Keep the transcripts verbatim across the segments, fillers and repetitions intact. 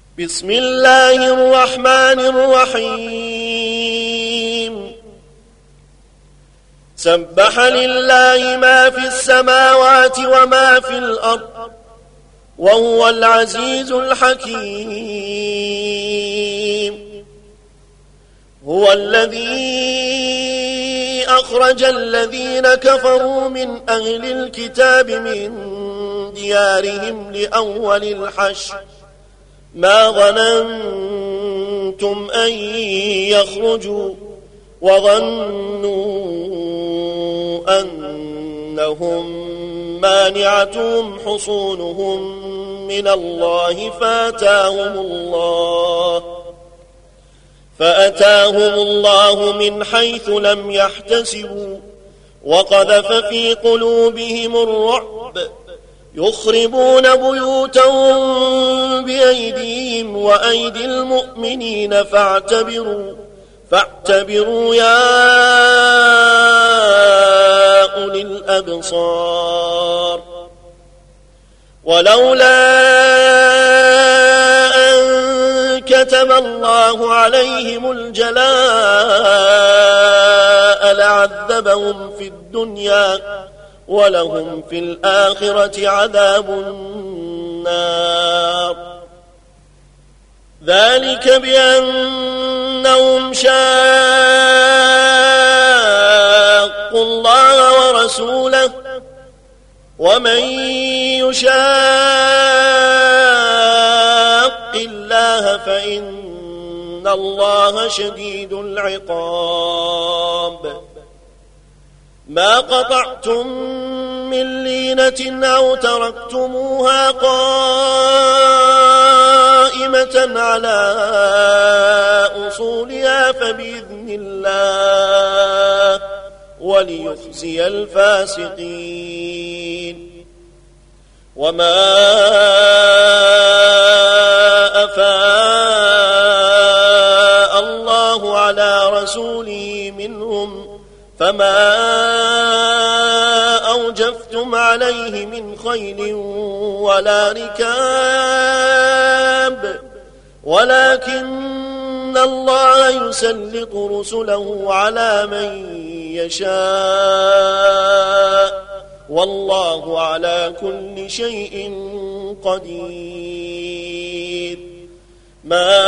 بسم الله الرحمن الرحيم سبح لله ما في السماوات وما في الأرض وهو العزيز الحكيم هو الذي أخرج الذين كفروا من أهل الكتاب من ديارهم لأول الحشر ما ظننتم أن يخرجوا وظنوا أنهم مانعتهم حصونهم من الله فأتاهم الله فأتاهم الله من حيث لم يحتسبوا وقذف في قلوبهم الرعب يخربون بيوتهم بأيديهم وأيدي المؤمنين فاعتبروا فاعتبروا يا أولي الأبصار ولولا أن كتب الله عليهم الجلاء لعذبهم في الدنيا ولهم في الآخرة عذاب النار ذلك بأنهم شاقوا الله ورسوله ومن يشاق الله فإن الله شديد العقاب ما قطعتم من لينة أو تركتموها قائمة على أصولها فبإذن الله وليخزي الفاسقين وما أفاء الله على رسوله منهم فما أوجفتم عليه من خيل ولا ركاب ولكن الله يسلط رسله على من يشاء والله على كل شيء قدير ما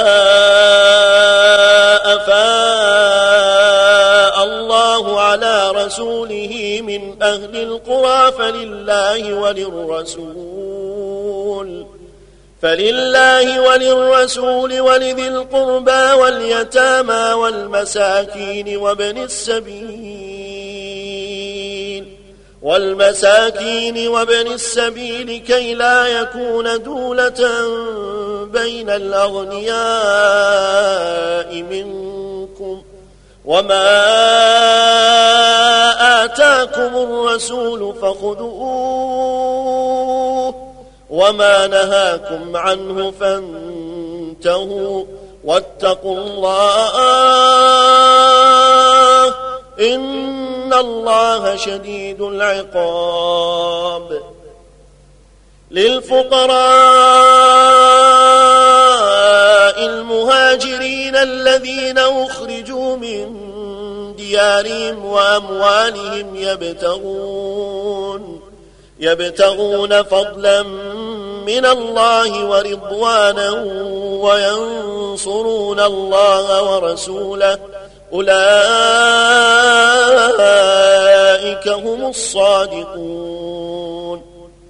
أفاء الله على رسوله من أهل القرى فلله وللرسول فلله وللرسول ولذي القربى واليتامى والمساكين وابن السبيل والمساكين وابن السبيل كي لا يكون دولة بين الأغنياء منكم وما آتاكم الرسول فخذوه وما نهاكم عنه فانتهوا واتقوا الله إن الله شديد العقاب للفقراء المهاجرين الذين أخرجوا من ديارهم وأموالهم يبتغون يبتغون فضلا من الله ورضوانا وينصرون الله ورسوله أولئك هم الصادقون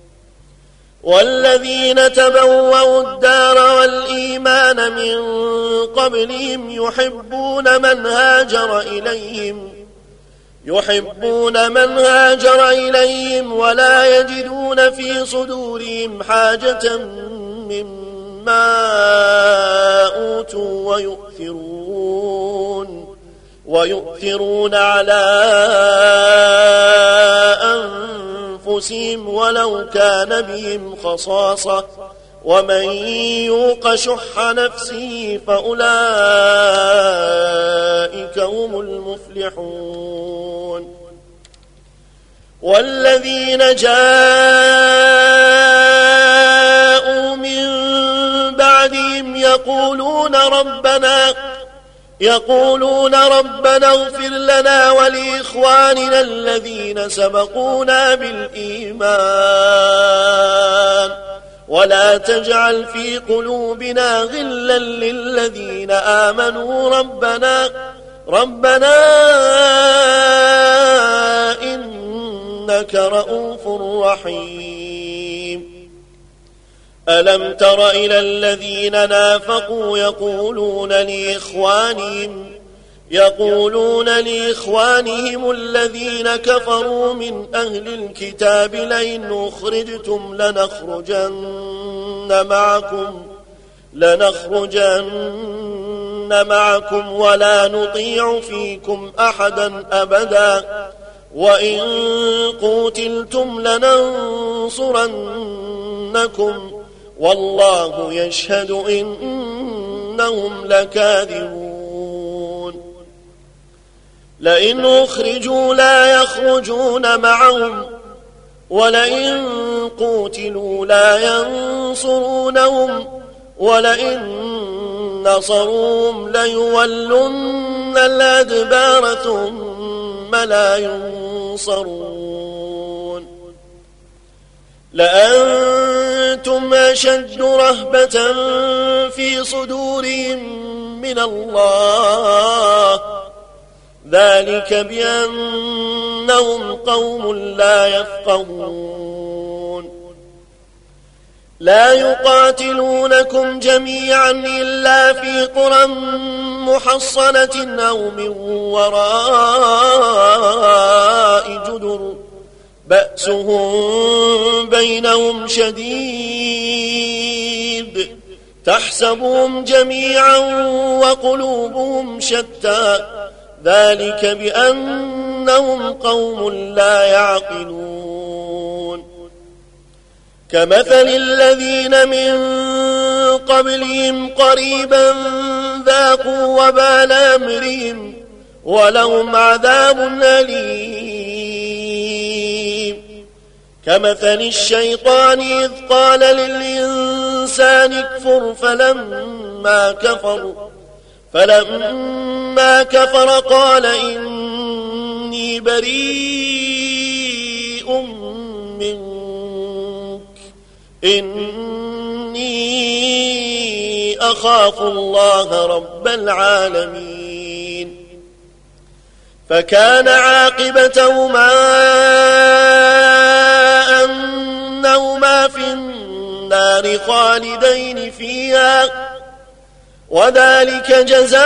والذين تبوأوا الدار والإيمان من قبلهم يحبون من هاجر إليهم يحبون من هاجر إليهم ولا يجدون في صدورهم حاجة مما أوتوا ويؤثرون ويؤثرون على أنفسهم ولو كان بهم خصاصة ومن يوق شح نفسه فأولئك هم المفلحون والذين جاءوا من بعدهم يقولون ربنا يقولون ربنا اغفر لنا ولإخواننا الذين سبقونا بالإيمان ولا تجعل في قلوبنا غلا للذين آمنوا ربنا ربنا إنك رؤوف رحيم. ألم تر إلى الذين نافقوا يقولون لإخوانهم يقولون لإخوانهم الذين كفروا من أهل الكتاب لئن أخرجتم لنخرجن معكم لنخرجن معكم ولا نطيع فيكم أحدا أبدا وإن قوتلتم لننصرنكم والله يشهد إنهم لكاذبون. لئن أخرجوا لا يخرجون معهم ولئن قوتلوا لا ينصرونهم ولئن نصروهم ليولن الأدبار ثم لا ينصرون. لأنتم أشد رهبة في صدورهم من الله ذلك بأنهم قوم لا يفقهون. لا يقاتلونكم جميعا إلا في قرى محصنة أو من وراء جدر بأسهم بينهم شديد تحسبهم جميعا وقلوبهم شتى ذلك بأنهم قوم لا يعقلون. كمثل الذين من قبلهم قريبا ذاقوا وبال أمرهم ولهم عذاب أليم. كمثل الشيطان إذ قال للإنسان اكفر فلما كفر فلما كفر قال إني بريء منك إني أخاف الله رب العالمين. فكان عاقبتهما أنهما في النار خالدين فيها وذلك جزاء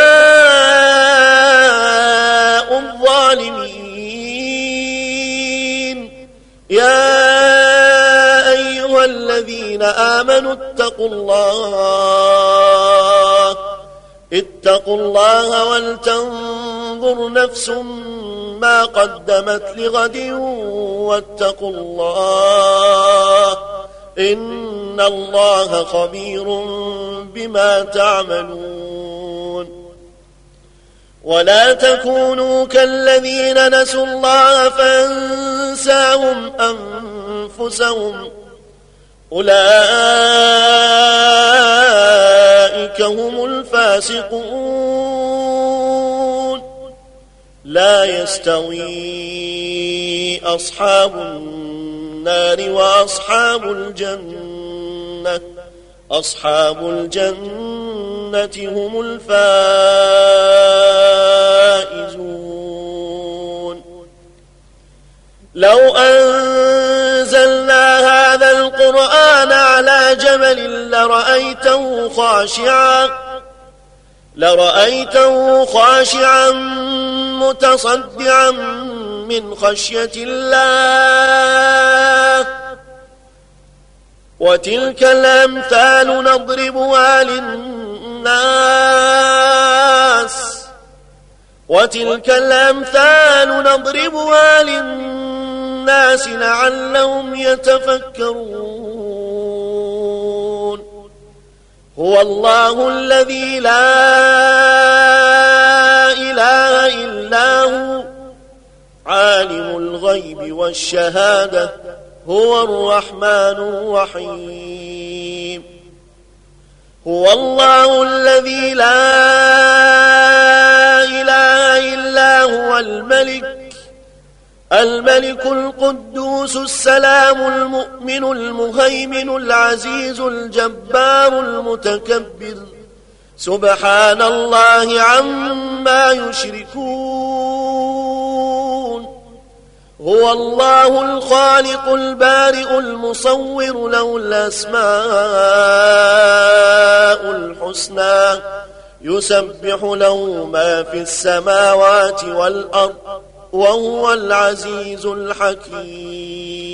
الظالمين. يا أيها الذين آمنوا اتقوا الله اتقوا الله ولتنظر نفس ما قدمت لغد واتقوا الله إن الله خبير بما تعملون. ولا تكونوا كالذين نسوا الله فأنساهم أنفسهم أولئك هم الفاسقون. لا يستوي أصحاب النار وأصحاب الجنة أصحاب الجنة هم الفائزون. لو أنزلنا هذا القرآن على جبل لرأيته خاشعا لرأيته خاشعا متصدعا من خشية الله. وتلك الأمثال نضربها للناس وتلك الأمثال نضربها للناس لعلهم يتفكرون. هو الله الذي لا إله إلا هو عالم الغيب والشهادة هو الرحمن الرحيم. هو الله الذي لا إله إلا هو الملك الملك القدوس السلام المؤمن المهيمن العزيز الجبار المتكبر سبحان الله عما يشركون هو الله الخالق البارئ المصور له الأسماء الحسنى يسبح له ما في السماوات والأرض وهو العزيز الحكيم.